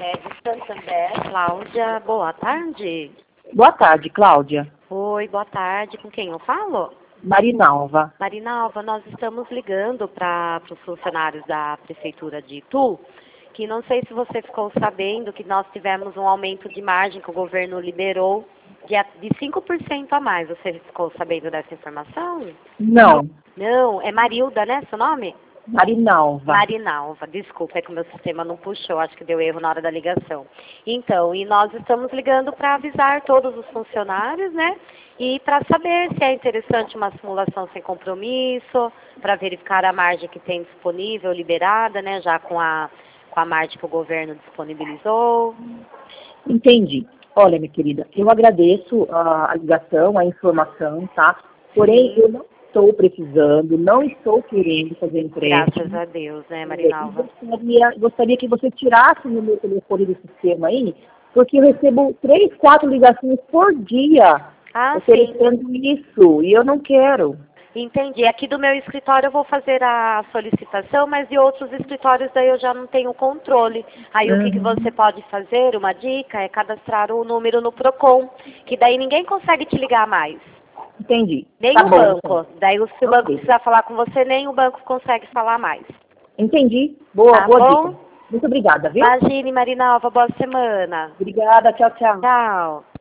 de Santander, Cláudia, boa tarde. Boa tarde, Cláudia. Oi, boa tarde. Com quem eu falo? Marinalva. Marinalva, nós estamos ligando para os funcionários da Prefeitura de Itu, que não sei se você ficou sabendo que nós tivemos um aumento de margem que o governo liberou de 5% a mais. Você ficou sabendo dessa informação? Não, Não, é Marilda, né, seu nome? Marinalva. Marinalva, desculpa, é que o meu sistema não puxou, acho que deu erro na hora da ligação. Então, e nós estamos ligando para avisar todos os funcionários, né? E para saber se é interessante uma simulação sem compromisso, para verificar a margem que tem disponível, liberada, né? Já com a margem que o governo disponibilizou. Entendi. Olha, minha querida, eu agradeço a ligação, a informação, tá? Porém, Sim. eu não estou precisando, não estou querendo fazer empréstimo. Graças a Deus, né, Marinalva? Gostaria que você tirasse o meu telefone do sistema aí, porque eu recebo 3, 4 ligações por dia Ah, sim. oferecendo isso, e eu não quero. Entendi. Aqui do meu escritório eu vou fazer a solicitação, mas de outros escritórios daí eu já não tenho controle. Aí o que você pode fazer, uma dica, é cadastrar o número no PROCON, que daí ninguém consegue te ligar mais. Entendi. Nem Tá o bom, banco. então. Daí se o banco precisar falar com você, nem o banco consegue falar mais. Entendi. Boa, Tá boa bom? dica. Muito obrigada, viu? Imagine, Marinalva, boa semana. Obrigada, tchau, tchau. Tchau.